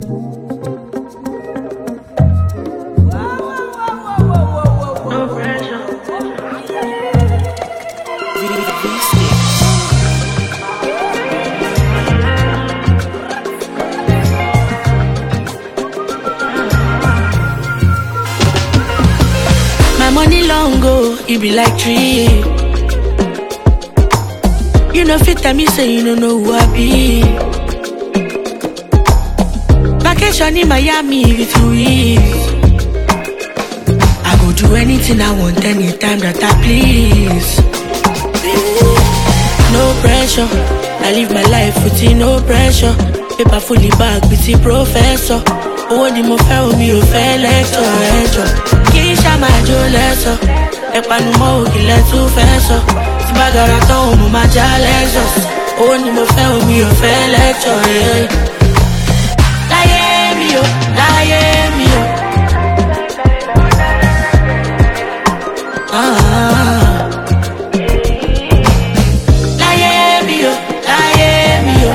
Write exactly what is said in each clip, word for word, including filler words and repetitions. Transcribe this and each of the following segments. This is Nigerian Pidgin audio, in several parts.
Money long go, it be like tree. You know fit tell me say you don't know who I be. Vacation in Miami with Louise. I go do anything I want anytime that I please. No pressure, I live my life with no pressure. Paper fully back with the professor. Oh, the mo fẹ́ omi ò fẹ́ lẹ́tọ̀ ẹjọ́. Kì í ṣá máa jó lẹ́sọ̀. Ẹ̀panu mọ́ òkìlẹ̀ tún fẹ́ sọ. Tí bá gara tán mo máa já lẹ́sọ̀. Oh, ni mo fẹ́ omi ò fẹ́ lẹ́tọ̀ ẹ̀. Láyé mi o, láyé mi o. Láyé mi o, láyé mi o.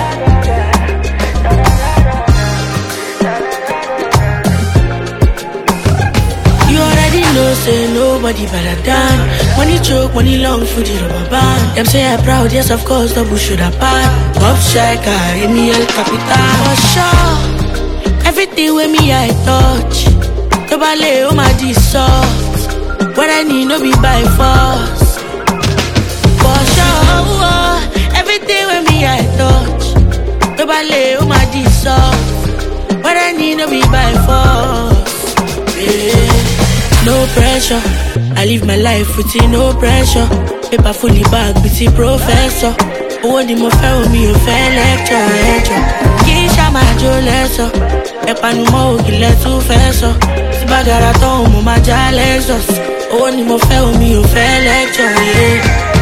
No say nobody better than. Money choke, money long for the rubber band. Them say I'm proud, yes of course, double should have bad. Top shaker, Emi El Capitan. For sure, everything with me I touch. Nobody oh my this soft. What I need no be by force. For sure, everything with me I touch. Nobody oh my this soft. What I need no be by force. Yeah. No pressure, I live my life with no pressure. Paper fully back with the professor. Oh, the mo fẹ́ omi ò fẹ́ lecture ẹjọ́. Kì í ṣá máa jó lẹ́sọ̀. Ẹ̀panu mọ́ òkìlẹ̀ tún fẹ́ sọ. Tí bá gara tán mo máa já lẹ́sọ̀. Oh, ni mo fẹ́ omi ò fẹ́ lecture.